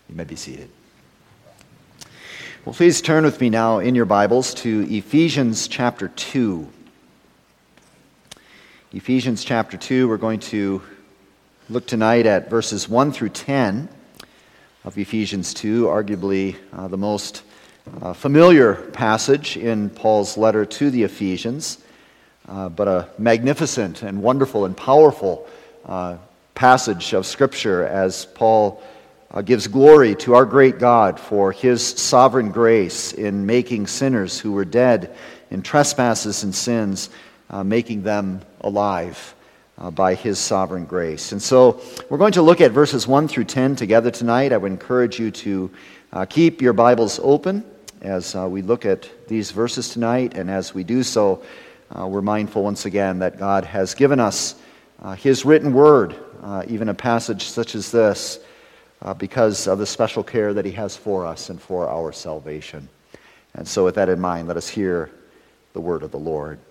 You may be seated. Well, please turn with me now in your Bibles to Ephesians chapter 2. Ephesians chapter 2, we're going to look tonight at verses 1 through 10 of Ephesians 2, arguably the most familiar passage in Paul's letter to the Ephesians, but a magnificent and wonderful and powerful passage of Scripture as Paul gives glory to our great God for His sovereign grace in making sinners who were dead in trespasses and sins, making them alive by His sovereign grace. And so we're going to look at verses 1 through 10 together tonight. I would encourage you to keep your Bibles open as we look at these verses tonight. And as we do so, we're mindful once again that God has given us His written word, even a passage such as this, because of the special care that He has for us and for our salvation. And so with that in mind, let us hear the word of the Lord.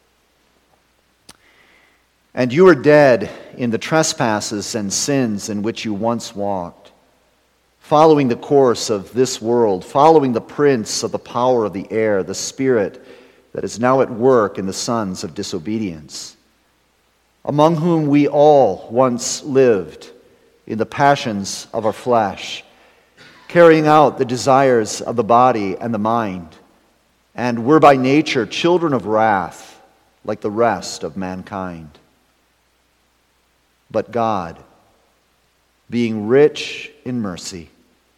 And you were dead in the trespasses and sins in which you once walked, following the course of this world, following the prince of the power of the air, the spirit that is now at work in the sons of disobedience, among whom we all once lived in the passions of our flesh, carrying out the desires of the body and the mind, and were by nature children of wrath, like the rest of mankind. But God, being rich in mercy,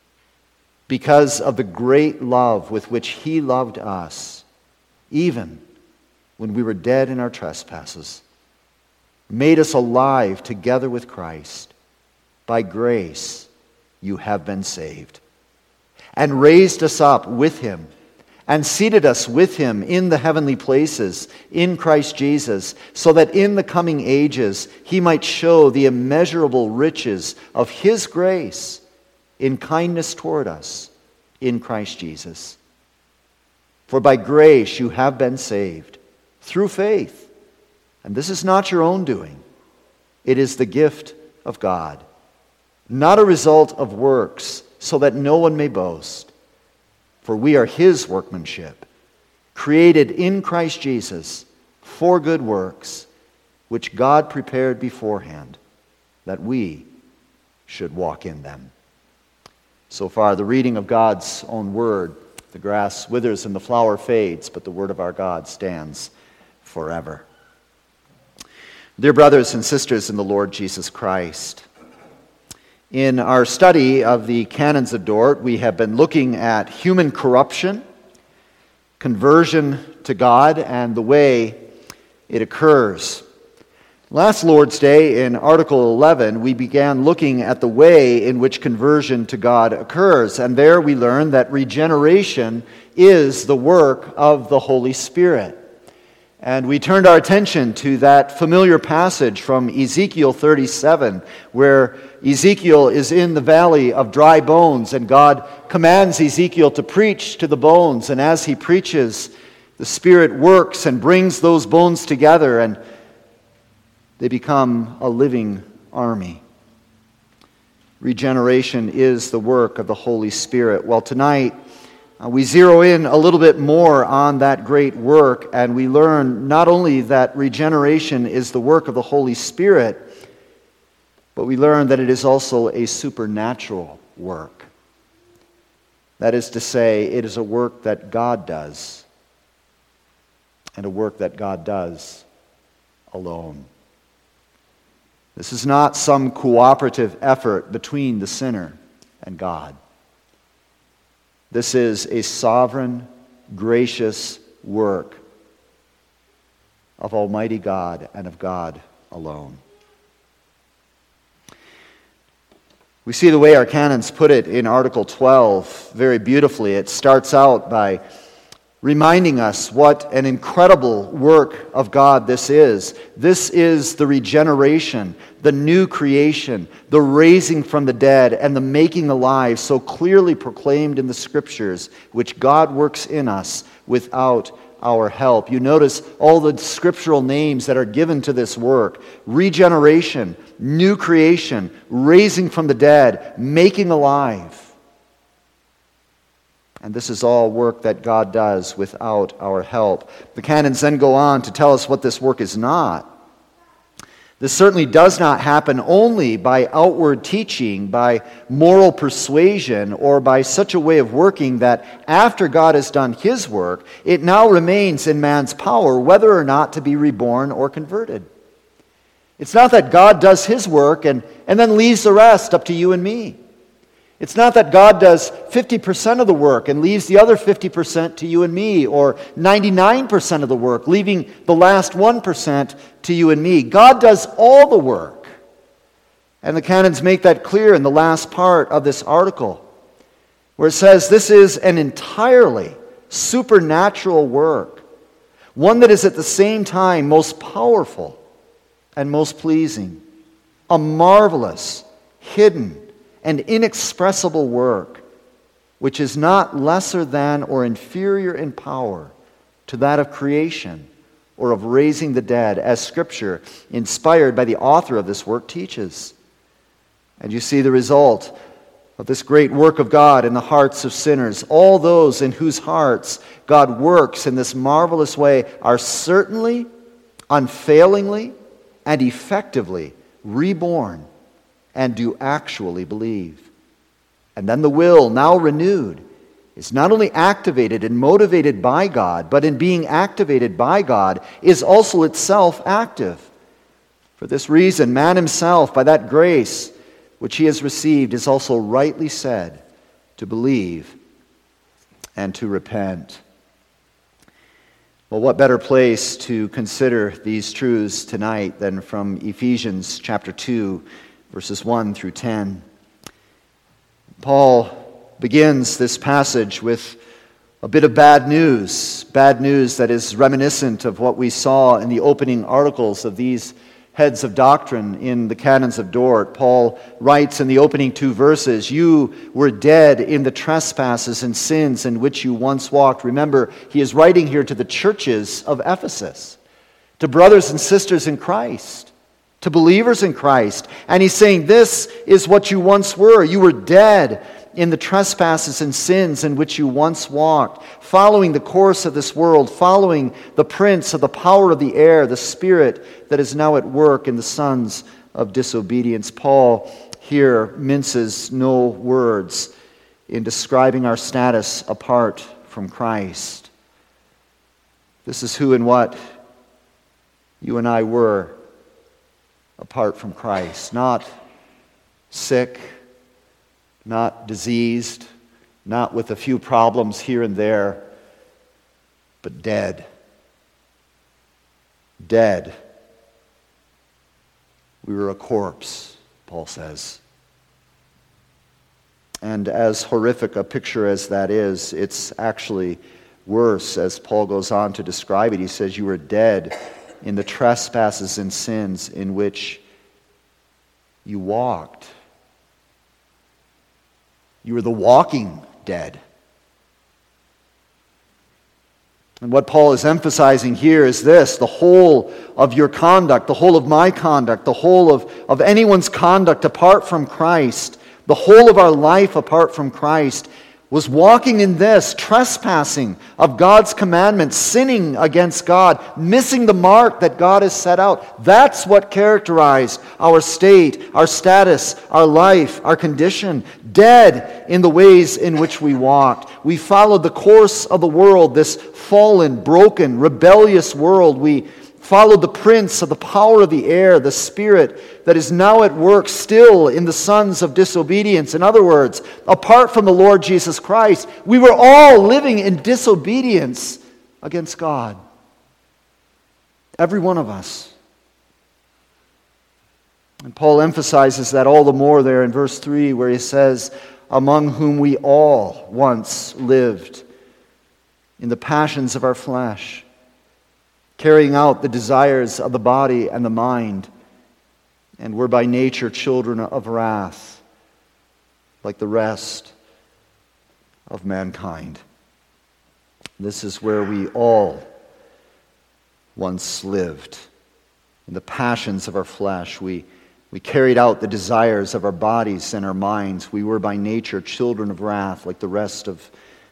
because of the great love with which He loved us, even when we were dead in our trespasses, made us alive together with Christ. By grace you have been saved, and raised us up with Him, and seated us with Him in the heavenly places in Christ Jesus, so that in the coming ages He might show the immeasurable riches of His grace in kindness toward us in Christ Jesus. For by grace you have been saved, through faith. And this is not your own doing. It is the gift of God, not a result of works, so that no one may boast. For we are His workmanship, created in Christ Jesus for good works, which God prepared beforehand, that we should walk in them. So far, the reading of God's own word. The grass withers and the flower fades, but the word of our God stands forever. Dear brothers and sisters in the Lord Jesus Christ, in our study of the canons of Dort, we have been looking at human corruption, conversion to God, and the way it occurs. Last Lord's Day, in Article 11, we began looking at the way in which conversion to God occurs, and there we learned that regeneration is the work of the Holy Spirit. And we turned our attention to that familiar passage from Ezekiel 37, where Ezekiel is in the valley of dry bones, and God commands Ezekiel to preach to the bones. And as he preaches, the Spirit works and brings those bones together, and they become a living army. Regeneration is the work of the Holy Spirit. Well, tonight, we zero in a little bit more on that great work, and we learn not only that regeneration is the work of the Holy Spirit, but we learn that it is also a supernatural work. That is to say, it is a work that God does, and a work that God does alone. This is not some cooperative effort between the sinner and God. This is a sovereign, gracious work of Almighty God and of God alone. We see the way our canons put it in Article 12 very beautifully. It starts out by reminding us what an incredible work of God this is. This is the regeneration, the new creation, the raising from the dead, and the making alive, so clearly proclaimed in the Scriptures, which God works in us without our help. You notice all the scriptural names that are given to this work: regeneration, new creation, raising from the dead, making alive. And this is all work that God does without our help. The canons then go on to tell us what this work is not. This certainly does not happen only by outward teaching, by moral persuasion, or by such a way of working that after God has done His work, it now remains in man's power whether or not to be reborn or converted. It's not that God does His work and then leaves the rest up to you and me. It's not that God does 50% of the work and leaves the other 50% to you and me, or 99% of the work, leaving the last 1% to you and me. God does all the work. And the canons make that clear in the last part of this article, where it says this is an entirely supernatural work, one that is at the same time most powerful and most pleasing, a marvelous, hidden, and inexpressible work, which is not lesser than or inferior in power to that of creation or of raising the dead, as Scripture, inspired by the author of this work, teaches. And you see the result of this great work of God in the hearts of sinners. All those in whose hearts God works in this marvelous way are certainly, unfailingly, and effectively reborn and do actually believe. And then the will, now renewed, is not only activated and motivated by God, but in being activated by God, is also itself active. For this reason, man himself, by that grace which he has received, is also rightly said to believe and to repent. Well, what better place to consider these truths tonight than from Ephesians chapter 2, verses 1 through 10. Paul begins this passage with a bit of bad news that is reminiscent of what we saw in the opening articles of these heads of doctrine in the Canons of Dort. Paul writes in the opening 2 verses, "You were dead in the trespasses and sins in which you once walked." Remember, he is writing here to the churches of Ephesus, to brothers and sisters in Christ, to believers in Christ. And he's saying, this is what you once were. You were dead in the trespasses and sins in which you once walked, following the course of this world, following the prince of the power of the air, the spirit that is now at work in the sons of disobedience. Paul here minces no words in describing our status apart from Christ. This is who and what you and I were apart from Christ. Not sick, not diseased, not with a few problems here and there, but dead. Dead. We were a corpse, Paul says. And as horrific a picture as that is, it's actually worse as Paul goes on to describe it. He says, you were dead in the trespasses and sins in which you walked. You were the walking dead. And what Paul is emphasizing here is this: the whole of your conduct, the whole of my conduct, the whole of anyone's conduct apart from Christ, the whole of our life apart from Christ was walking in this, trespassing of God's commandments, sinning against God, missing the mark that God has set out. That's what characterized our state, our status, our life, our condition. Dead in the ways in which we walked. We followed the course of the world, this fallen, broken, rebellious world. We followed the prince of the power of the air, the spirit that is now at work still in the sons of disobedience. In other words, apart from the Lord Jesus Christ, we were all living in disobedience against God. Every one of us. And Paul emphasizes that all the more there in verse 3, where he says, among whom we all once lived in the passions of our flesh, carrying out the desires of the body and the mind, and were by nature children of wrath, like the rest of mankind. This is where we all once lived, in the passions of our flesh. We carried out the desires of our bodies and our minds. We were by nature children of wrath, like the rest of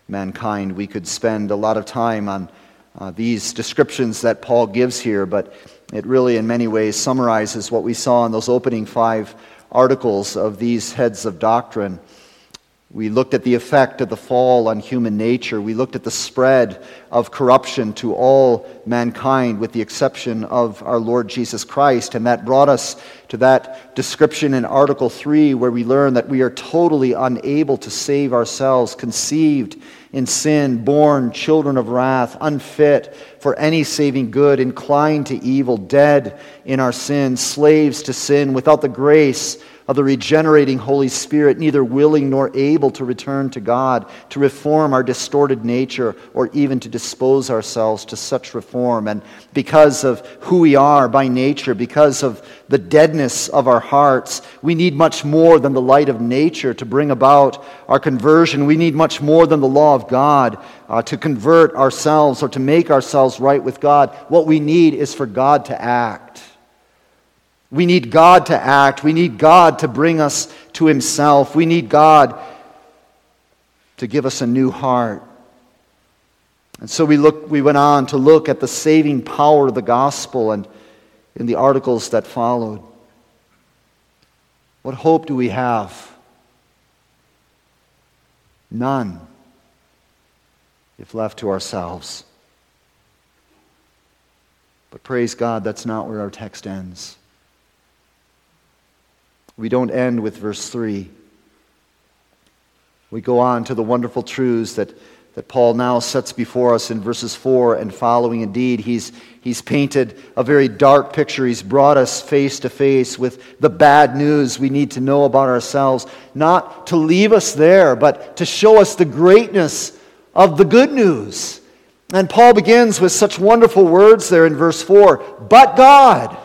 mankind. We could spend a lot of time on these descriptions that Paul gives here, but it really in many ways summarizes what we saw in those opening 5 articles of these heads of doctrine. We looked at the effect of the fall on human nature. We looked at the spread of corruption to all mankind with the exception of our Lord Jesus Christ. And that brought us to that description in Article 3 where we learn that we are totally unable to save ourselves, conceived in sin, born children of wrath, unfit for any saving good, inclined to evil, dead in our sins, slaves to sin, without the grace of the regenerating Holy Spirit, neither willing nor able to return to God, to reform our distorted nature, or even to dispose ourselves to such reform. And because of who we are by nature, because of the deadness of our hearts, we need much more than the light of nature to bring about our conversion. We need much more than the law of God to convert ourselves or to make ourselves right with God. What we need is for God to act. We need God to act. We need God to bring us to Himself. We need God to give us a new heart. And so we went on to look at the saving power of the gospel and in the articles that followed. What hope do we have? None, if left to ourselves. But praise God, that's not where our text ends. We don't end with verse 3. We go on to the wonderful truths that Paul now sets before us in verses 4 and following. Indeed, he's painted a very dark picture. He's brought us face to face with the bad news we need to know about ourselves, not to leave us there, but to show us the greatness of the good news. And Paul begins with such wonderful words there in verse 4, but God.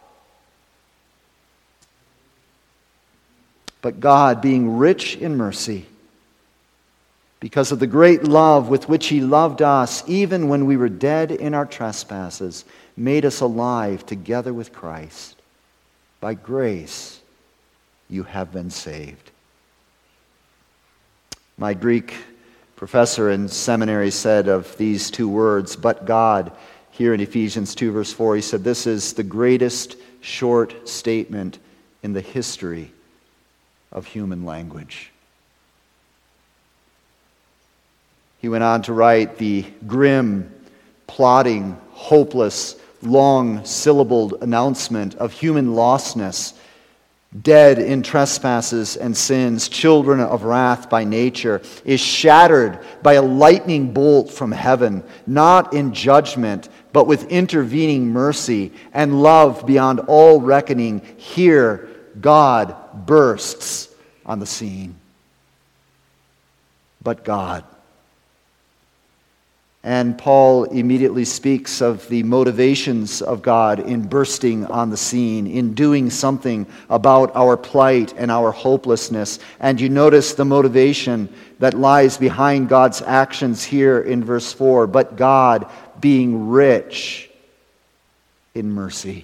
But God, being rich in mercy, because of the great love with which He loved us, even when we were dead in our trespasses, made us alive together with Christ. By grace you have been saved. My Greek professor in seminary said of these 2 words, but God, here in Ephesians 2 verse 4, he said, this is the greatest short statement in the history of human language. He went on to write, the grim, plodding, hopeless, long-syllabled announcement of human lostness, dead in trespasses and sins, children of wrath by nature, is shattered by a lightning bolt from heaven, not in judgment, but with intervening mercy and love beyond all reckoning. Here, God bursts on the scene. But God. And Paul immediately speaks of the motivations of God in bursting on the scene, in doing something about our plight and our hopelessness. And you notice the motivation that lies behind God's actions here in verse 4. But God, being rich in mercy.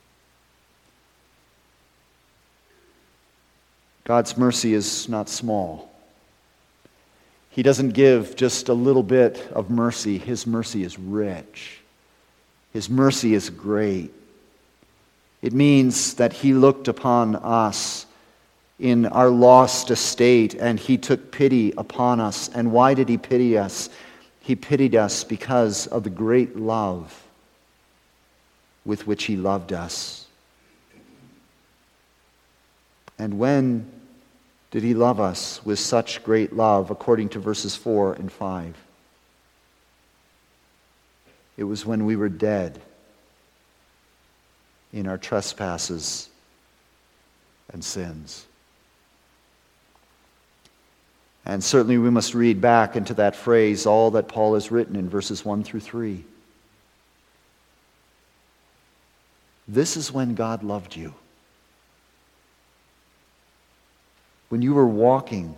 God's mercy is not small. He doesn't give just a little bit of mercy. His mercy is rich. His mercy is great. It means that He looked upon us in our lost estate and He took pity upon us. And why did He pity us? He pitied us because of the great love with which He loved us. And when did He love us with such great love, according to verses 4 and 5? It was when we were dead in our trespasses and sins. And certainly we must read back into that phrase all that Paul has written in verses 1 through 3. This is when God loved you. When you were walking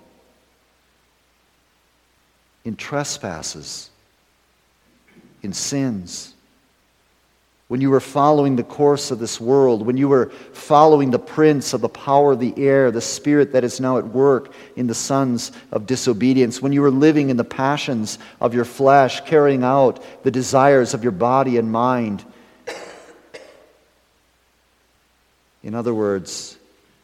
in trespasses, in sins, when you were following the course of this world, when you were following the prince of the power of the air, the spirit that is now at work in the sons of disobedience, when you were living in the passions of your flesh, carrying out the desires of your body and mind. In other words,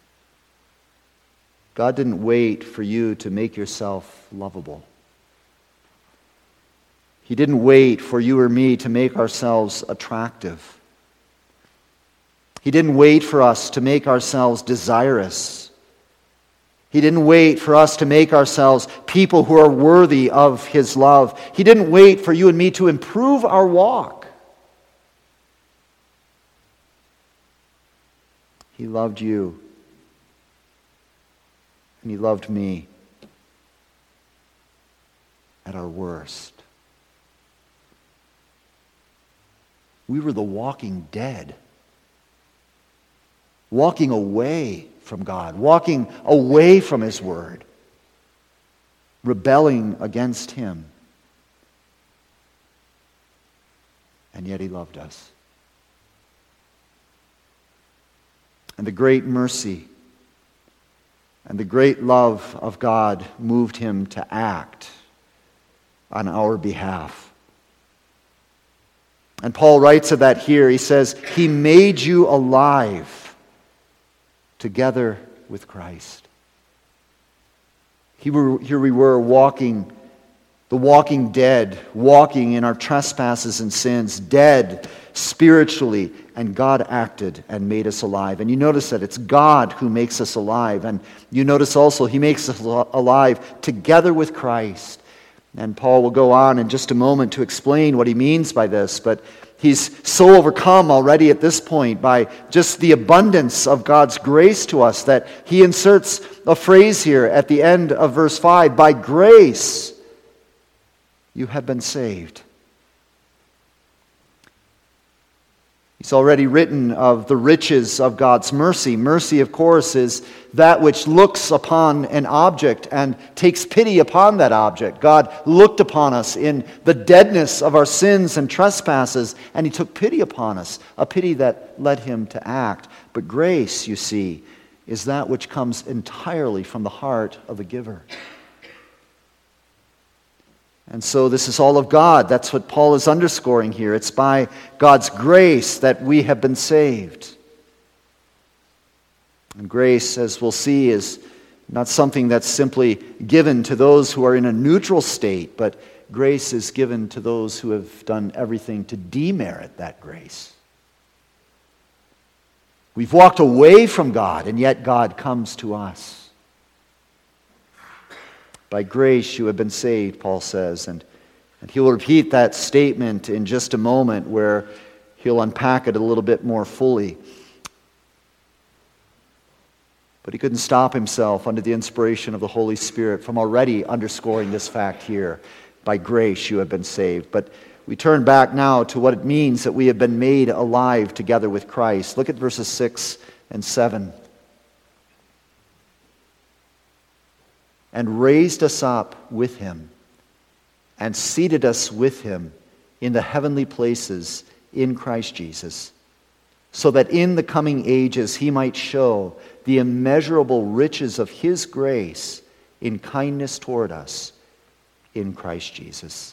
God didn't wait for you to make yourself lovable. He didn't wait for you or me to make ourselves attractive. He didn't wait for us to make ourselves desirous. He didn't wait for us to make ourselves people who are worthy of His love. He didn't wait for you and me to improve our walk. He loved you, and He loved me at our worst. We were the walking dead, walking away from God, walking away from His Word, rebelling against Him. And yet He loved us. And the great mercy and the great love of God moved Him to act on our behalf. And Paul writes of that here. He says, He made you alive together with Christ. Here we were walking, the walking dead, walking in our trespasses and sins, dead spiritually, and God acted and made us alive. And you notice that it's God who makes us alive. And you notice also He makes us alive together with Christ. And Paul will go on in just a moment to explain what he means by this, but he's so overcome already at this point by just the abundance of God's grace to us that he inserts a phrase here at the end of verse 5, by grace you have been saved. He's already written of the riches of God's mercy. Mercy, of course, is that which looks upon an object and takes pity upon that object. God looked upon us in the deadness of our sins and trespasses, and He took pity upon us, a pity that led Him to act. But grace, you see, is that which comes entirely from the heart of the giver. And so this is all of God. That's what Paul is underscoring here. It's by God's grace that we have been saved. And grace, as we'll see, is not something that's simply given to those who are in a neutral state, but grace is given to those who have done everything to demerit that grace. We've walked away from God, and yet God comes to us. By grace you have been saved, Paul says. And he'll repeat that statement in just a moment where he'll unpack it a little bit more fully. But he couldn't stop himself under the inspiration of the Holy Spirit from already underscoring this fact here. By grace you have been saved. But we turn back now to what it means that we have been made alive together with Christ. Look at verses 6 and 7. And raised us up with Him, and seated us with Him in the heavenly places in Christ Jesus, so that in the coming ages He might show the immeasurable riches of His grace in kindness toward us in Christ Jesus.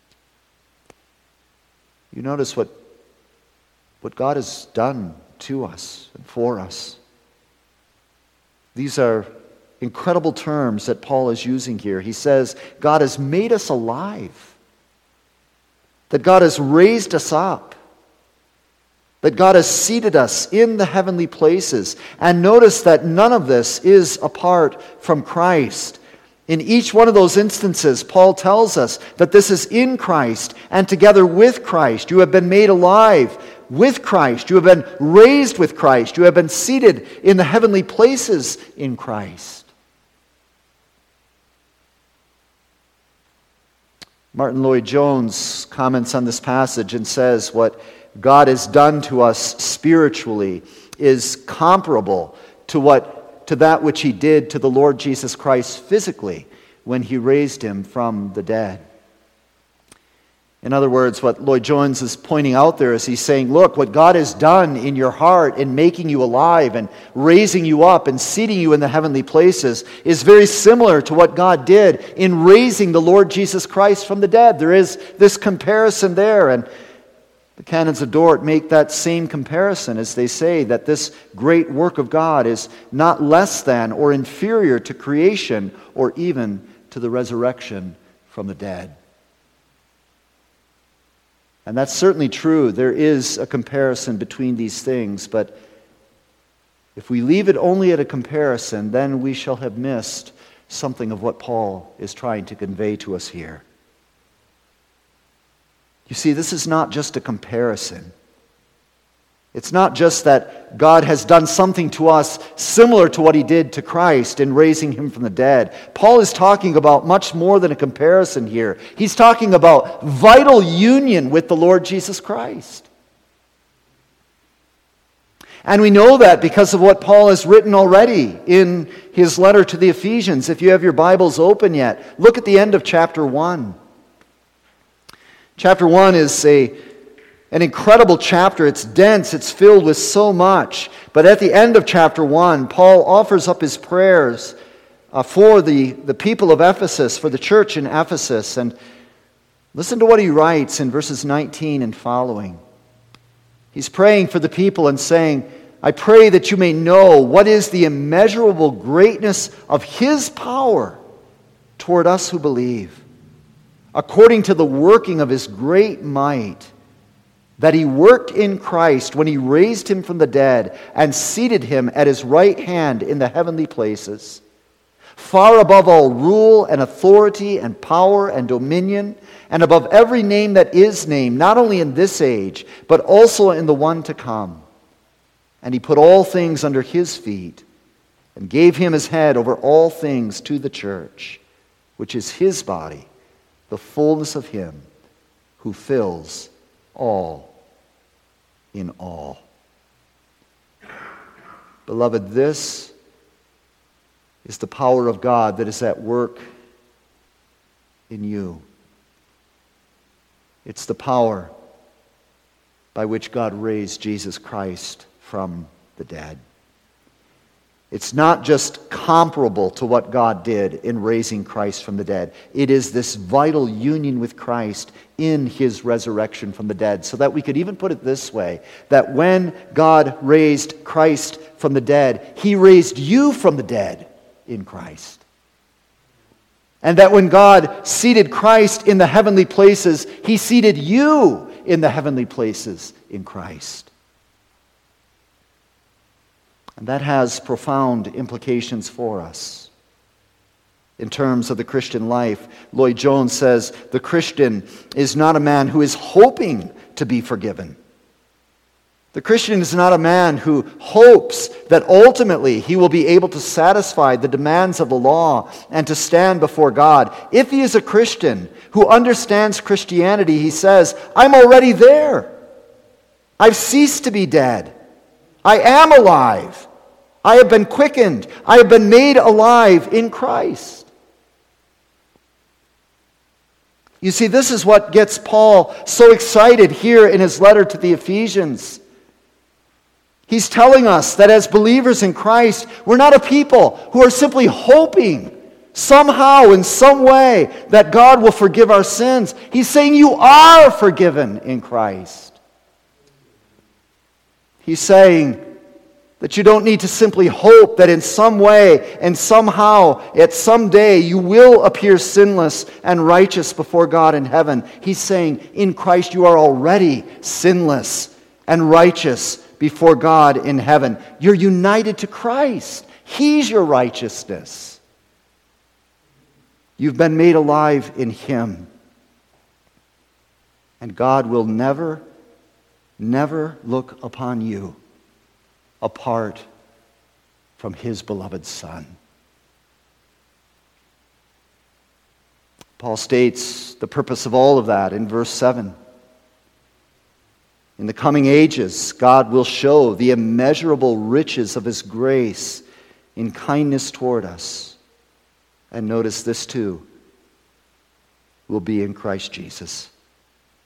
You notice what God has done to us and for us. These are incredible terms that Paul is using here. He says, God has made us alive. That God has raised us up. That God has seated us in the heavenly places. And notice that none of this is apart from Christ. In each one of those instances, Paul tells us that this is in Christ and together with Christ. You have been made alive with Christ. You have been raised with Christ. You have been seated in the heavenly places in Christ. Martin Lloyd-Jones comments on this passage and says what God has done to us spiritually is comparable to that which He did to the Lord Jesus Christ physically when He raised Him from the dead. In other words, what Lloyd-Jones is pointing out there is he's saying, look, what God has done in your heart in making you alive and raising you up and seating you in the heavenly places is very similar to what God did in raising the Lord Jesus Christ from the dead. There is this comparison there, and the canons of Dort make that same comparison as they say that this great work of God is not less than or inferior to creation or even to the resurrection from the dead. And that's certainly true. There is a comparison between these things, but if we leave it only at a comparison, then we shall have missed something of what Paul is trying to convey to us here. You see, this is not just a comparison. It's not just that God has done something to us similar to what he did to Christ in raising him from the dead. Paul is talking about much more than a comparison here. He's talking about vital union with the Lord Jesus Christ. And we know that because of what Paul has written already in his letter to the Ephesians. If you have your Bibles open yet, look at the end of chapter 1. Chapter 1 is an incredible chapter. It's dense. It's filled with so much. But at the end of chapter 1, Paul offers up his prayers for the people of Ephesus, for the church in Ephesus. And listen to what he writes in verses 19 and following. He's praying for the people and saying, I pray that you may know what is the immeasurable greatness of his power toward us who believe, according to the working of his great might, that he worked in Christ when he raised him from the dead and seated him at his right hand in the heavenly places, far above all rule and authority and power and dominion, and above every name that is named, not only in this age, but also in the one to come. And he put all things under his feet and gave him his head over all things to the church, which is his body, the fullness of him who fills all in all. Beloved, this is the power of God that is at work in you. It's the power by which God raised Jesus Christ from the dead. It's not just comparable to what God did in raising Christ from the dead. It is this vital union with Christ in his resurrection from the dead. So that we could even put it this way, that when God raised Christ from the dead, he raised you from the dead in Christ. And that when God seated Christ in the heavenly places, he seated you in the heavenly places in Christ. And that has profound implications for us. In terms of the Christian life, Lloyd-Jones says, the Christian is not a man who is hoping to be forgiven. The Christian is not a man who hopes that ultimately he will be able to satisfy the demands of the law and to stand before God. If he is a Christian who understands Christianity, he says, I'm already there. I've ceased to be dead. I am alive. I have been quickened. I have been made alive in Christ. You see, this is what gets Paul so excited here in his letter to the Ephesians. He's telling us that as believers in Christ, we're not a people who are simply hoping somehow, in some way, that God will forgive our sins. He's saying you are forgiven in Christ. He's saying that you don't need to simply hope that in some way and somehow, at some day, you will appear sinless and righteous before God in heaven. He's saying, in Christ you are already sinless and righteous before God in heaven. You're united to Christ. He's your righteousness. You've been made alive in him. And God will never, never look upon you apart from his beloved Son. Paul states the purpose of all of that in verse 7. In the coming ages, God will show the immeasurable riches of his grace in kindness toward us. And notice this too, will be in Christ Jesus.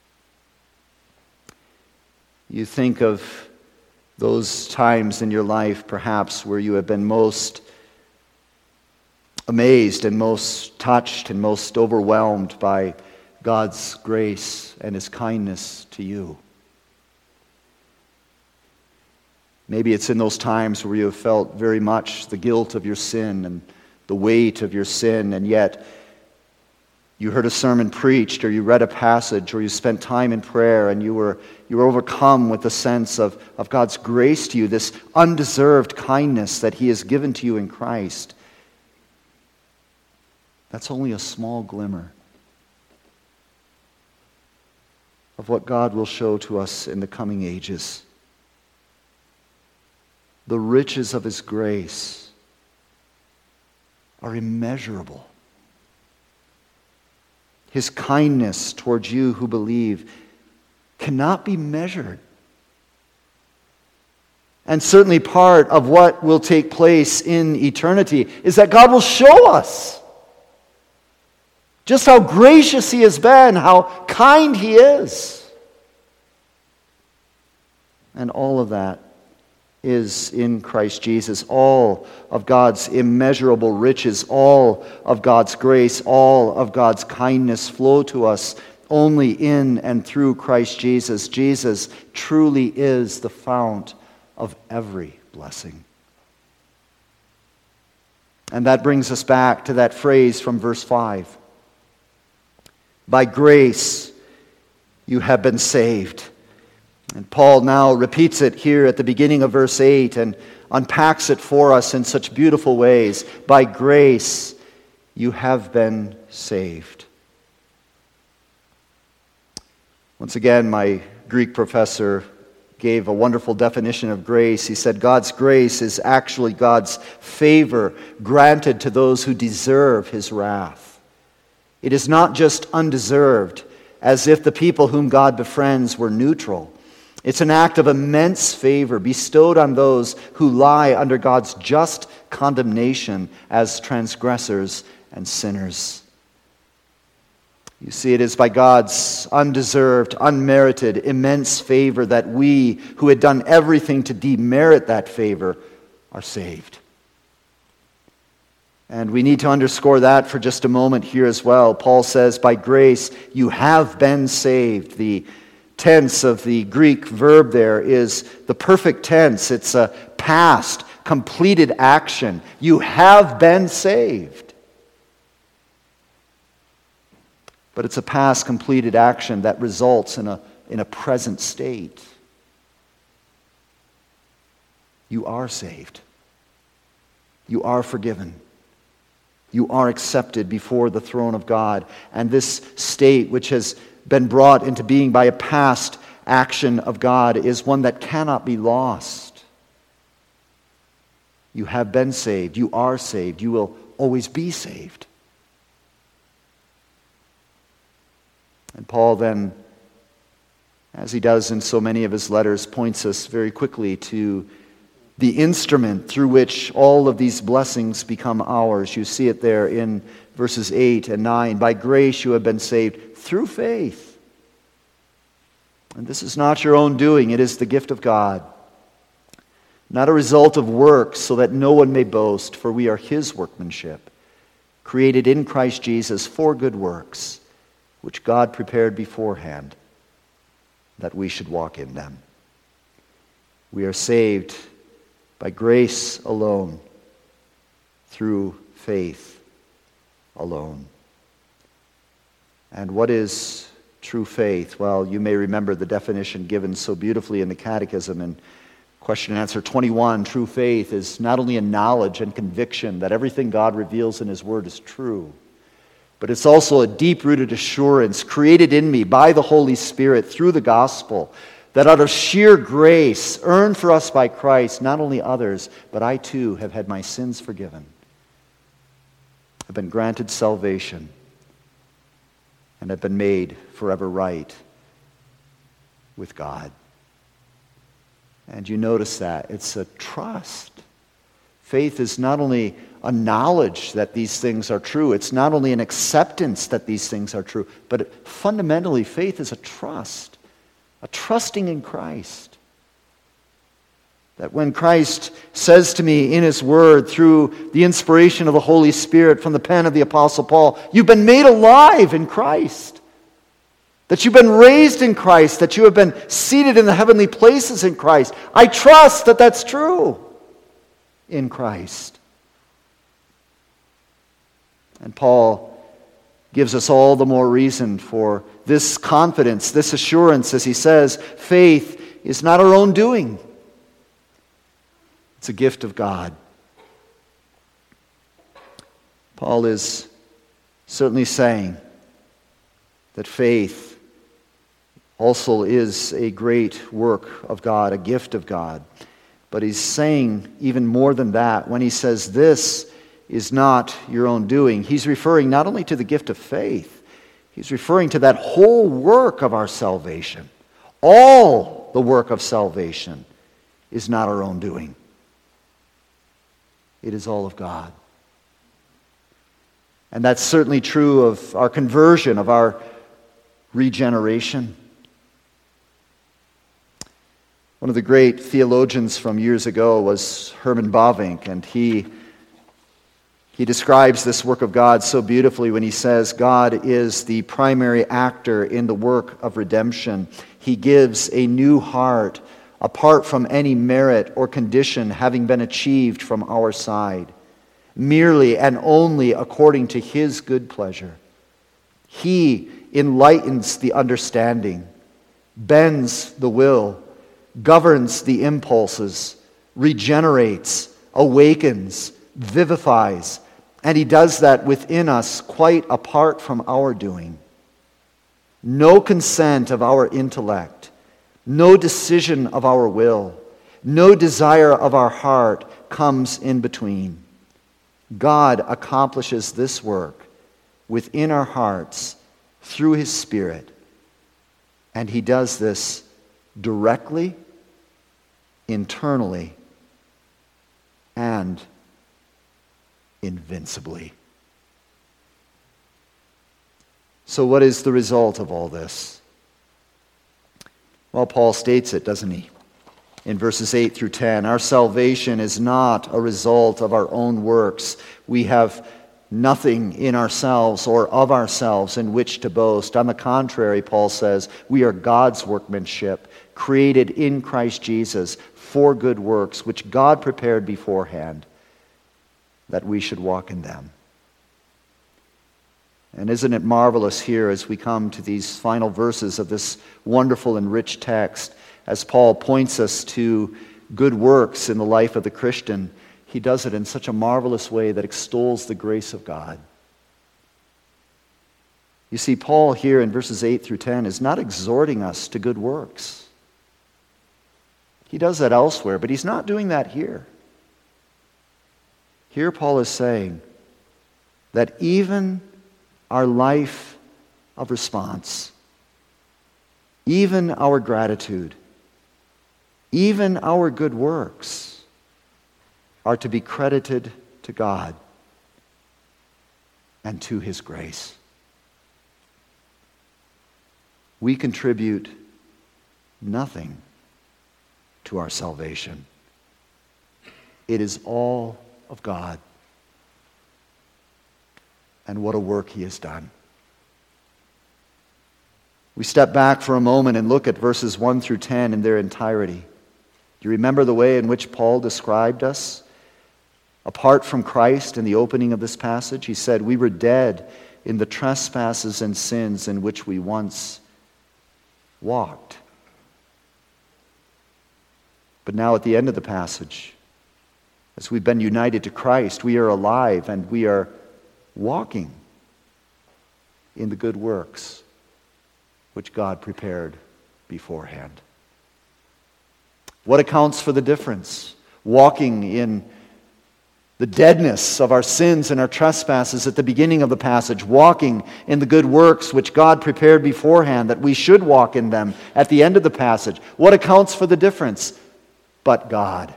You think of those times in your life, perhaps, where you have been most amazed and most touched and most overwhelmed by God's grace and His kindness to you. Maybe it's in those times where you have felt very much the guilt of your sin and the weight of your sin, and yet you heard a sermon preached, or you read a passage, or you spent time in prayer, and you were overcome with the sense of God's grace to you, this undeserved kindness that He has given to you in Christ. That's only a small glimmer of what God will show to us in the coming ages. The riches of His grace are immeasurable. His kindness towards you who believe cannot be measured. And certainly part of what will take place in eternity is that God will show us just how gracious He has been, how kind He is. And all of that is in Christ Jesus. All of God's immeasurable riches, all of God's grace, all of God's kindness flow to us only in and through Christ Jesus. Jesus truly is the fount of every blessing. And that brings us back to that phrase from verse 5. By grace you have been saved. And Paul now repeats it here at the beginning of verse 8 and unpacks it for us in such beautiful ways. By grace you have been saved. Once again, my Greek professor gave a wonderful definition of grace. He said God's grace is actually God's favor granted to those who deserve His wrath. It is not just undeserved, as if the people whom God befriends were neutral. It's an act of immense favor bestowed on those who lie under God's just condemnation as transgressors and sinners. You see, it is by God's undeserved, unmerited, immense favor that we, who had done everything to demerit that favor, are saved. And we need to underscore that for just a moment here as well. Paul says, by grace you have been saved. The tense of the Greek verb there is the perfect tense. It's a past, completed action. You have been saved. But it's a past, completed action that results in a present state. You are saved. You are forgiven. You are accepted before the throne of God. And this state, which has been brought into being by a past action of God, is one that cannot be lost. You have been saved. You are saved. You will always be saved. And Paul then, as he does in so many of his letters, points us very quickly to the instrument through which all of these blessings become ours. You see it there in verses 8 and 9. By grace you have been saved through faith. And this is not your own doing. It is the gift of God. Not a result of works, so that no one may boast, for we are His workmanship, created in Christ Jesus for good works, which God prepared beforehand, that we should walk in them. We are saved by grace alone, through faith alone. And what is true faith? Well, you may remember the definition given so beautifully in the Catechism in question and answer 21. True faith is not only a knowledge and conviction that everything God reveals in His Word is true, but it's also a deep-rooted assurance created in me by the Holy Spirit through the gospel, that out of sheer grace earned for us by Christ, not only others, but I too have had my sins forgiven, have been granted salvation, and have been made forever right with God. And you notice that. It's a trust. Faith is not only a knowledge that these things are true, it's not only an acceptance that these things are true, but fundamentally faith is a trust a trusting in Christ. That when Christ says to me in His Word through the inspiration of the Holy Spirit from the pen of the Apostle Paul, you've been made alive in Christ. That you've been raised in Christ, that you have been seated in the heavenly places in Christ. I trust that that's true in Christ. And Paul gives us all the more reason for this confidence, this assurance, as he says, faith is not our own doing. It's a gift of God. Paul is certainly saying that faith also is a great work of God, a gift of God. But he's saying even more than that when he says this is not your own doing. He's referring not only to the gift of faith, he's referring to that whole work of our salvation. All the work of salvation is not our own doing. It is all of God. And that's certainly true of our conversion, of our regeneration. One of the great theologians from years ago was Herman Bavinck, and he describes this work of God so beautifully when he says, God is the primary actor in the work of redemption. He gives a new heart apart from any merit or condition having been achieved from our side, merely and only according to His good pleasure. He enlightens the understanding, bends the will, governs the impulses, regenerates, awakens, vivifies, and He does that within us quite apart from our doing. No consent of our intellect, no decision of our will, no desire of our heart comes in between. God accomplishes this work within our hearts through His Spirit, and He does this directly, internally, and invincibly. So what is the result of all this? Well, Paul states it, doesn't he? In verses 8 through 10, our salvation is not a result of our own works. We have nothing in ourselves or of ourselves in which to boast. On the contrary, Paul says, we are God's workmanship, created in Christ Jesus for good works, which God prepared beforehand that we should walk in them. And isn't it marvelous here as we come to these final verses of this wonderful and rich text, as Paul points us to good works in the life of the Christian, he does it in such a marvelous way that extols the grace of God. You see, Paul here in verses 8 through 10 is not exhorting us to good works. He does that elsewhere, but he's not doing that here. Here Paul is saying that even our life of response, even our gratitude, even our good works are to be credited to God and to His grace. We contribute nothing to our salvation. It is all of God. And what a work He has done. We step back for a moment and look at verses 1 through 10 in their entirety. Do you remember the way in which Paul described us? Apart from Christ in the opening of this passage, he said, we were dead in the trespasses and sins in which we once walked. But now at the end of the passage, as we've been united to Christ, we are alive and we are walking in the good works which God prepared beforehand. What accounts for the difference? Walking in the deadness of our sins and our trespasses at the beginning of the passage, walking in the good works which God prepared beforehand that we should walk in them at the end of the passage. What accounts for the difference? But God.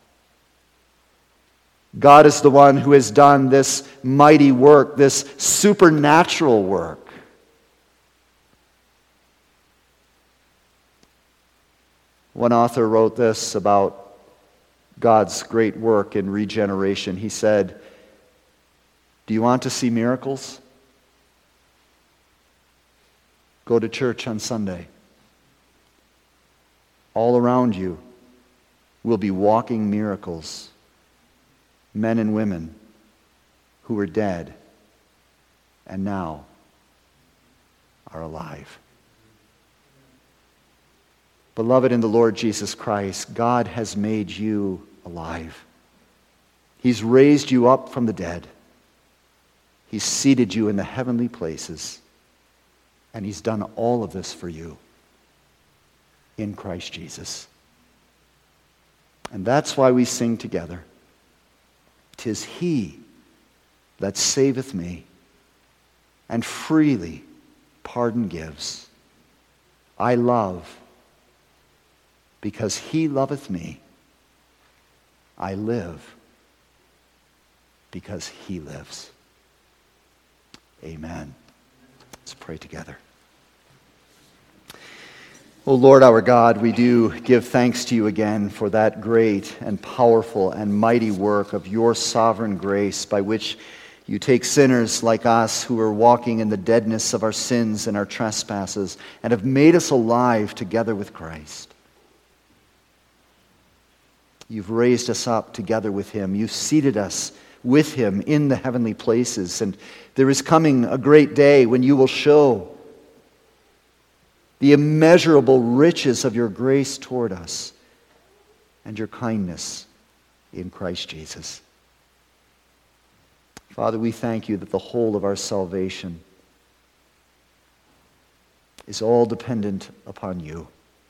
God is the one who has done this mighty work, this supernatural work. One author wrote this about God's great work in regeneration. He said, "Do you want to see miracles? Go to church on Sunday. All around you will be walking miracles, men and women who were dead and now are alive." Beloved in the Lord Jesus Christ, God has made you alive. He's raised you up from the dead. He's seated you in the heavenly places. And He's done all of this for you in Christ Jesus. And that's why we sing together. "'Tis He that saveth me, and freely pardon gives. I love, because He loveth me. I live, because He lives." Amen. Let's pray together. O Lord our God, we do give thanks to You again for that great and powerful and mighty work of Your sovereign grace by which You take sinners like us who are walking in the deadness of our sins and our trespasses and have made us alive together with Christ. You've raised us up together with Him. You've seated us with Him in the heavenly places. And there is coming a great day when You will show the immeasurable riches of Your grace toward us and Your kindness in Christ Jesus. Father, we thank You that the whole of our salvation is all dependent upon You.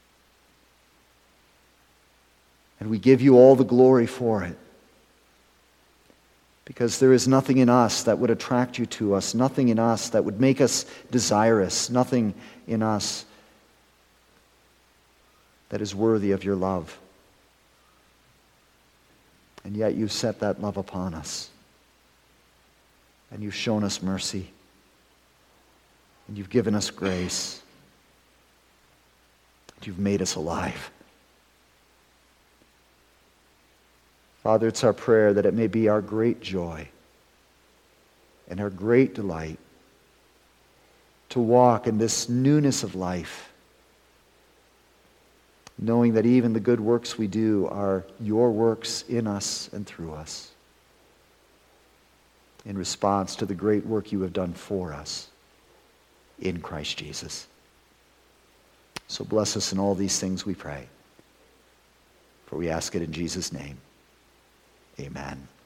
And we give You all the glory for it, because there is nothing in us that would attract You to us, nothing in us that would make us desirous, nothing in us that is worthy of Your love. And yet You've set that love upon us. And You've shown us mercy. And You've given us grace. And You've made us alive. Father, it's our prayer that it may be our great joy and our great delight to walk in this newness of life, knowing that even the good works we do are Your works in us and through us, in response to the great work You have done for us in Christ Jesus. So bless us in all these things, we pray. For we ask it in Jesus' name. Amen.